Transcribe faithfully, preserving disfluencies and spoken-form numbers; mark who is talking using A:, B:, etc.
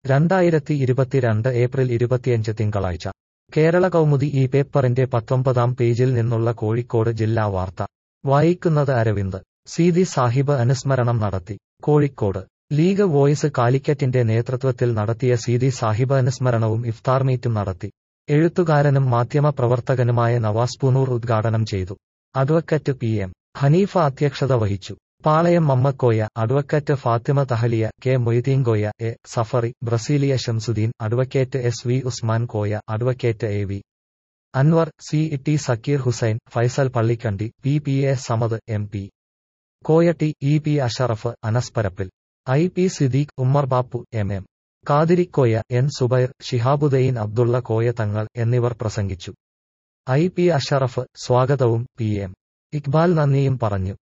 A: രണ്ടായിരത്തി ഇരുപത്തിരണ്ട് ഏപ്രിൽ ഇരുപത്തിയഞ്ച് തിങ്കളാഴ്ച കേരള കൗമുദി ഈ പേപ്പറിന്റെ പത്തൊമ്പതാം പേജിൽ നിന്നുള്ള കോഴിക്കോട് ജില്ലാ വാർത്ത വായിക്കുന്നത് അരവിന്ദ്. സീതി സാഹിബ് അനുസ്മരണം നടത്തി. കോഴിക്കോട് ലീഗ് വോയിസ് കാലിക്കറ്റിന്റെ നേതൃത്വത്തിൽ നടത്തിയ സീതി സാഹിബ് അനുസ്മരണവും ഇഫ്താർ മീറ്റും നടത്തി. എഴുത്തുകാരനും മാധ്യമ പ്രവർത്തകനുമായ നവാസ് പൂനൂർ ഉദ്ഘാടനം ചെയ്തു. അഡ്വക്കറ്റ് പി എം ഹനീഫ അധ്യക്ഷത വഹിച്ചു. Palayam Mammakoya, advocate Fathima Thahliya, K Moideenkoya, A Safari, Brasilia Shamsuddin, advocate S V Usman Koya, advocate A V Anwar, C T Sakkir Hussain, Faisal Pallikandi, P P A Samad, M P Koya, T E P Ashraf, Anas Parappil, I P Siddique, Ummer Bappu, M M Kadirikoya, N Zubair, Shihabuddin Abdullah Koya Thangal എന്നിവർ പ്രസംഗിച്ചു. ഐ പി അഷറഫ് സ്വാഗതവും പി എം ഇക്ബാൽ നന്ദിയും പറഞ്ഞു.